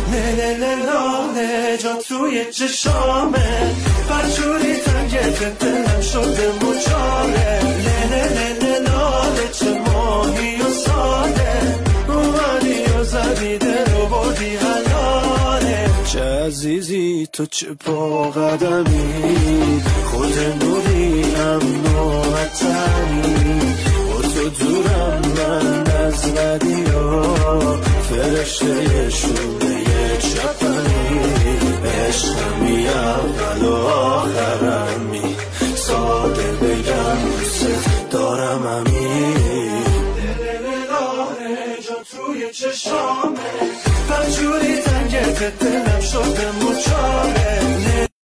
نه لاله جا توی چشامه برجوری تنگت دلم شده مجاله نه لاله چه ماهی و ساله اومدی و زدی دل و بردی حلاله چه عزیزی تو چه با قدمی خود نوری امن و وطنی با تو دورم من از بدی ها فرشته شونه چپنی عشقمی اول و آخرمی ساده بگم دوست دارم امی دل جا توی چشامه برجوری تنگت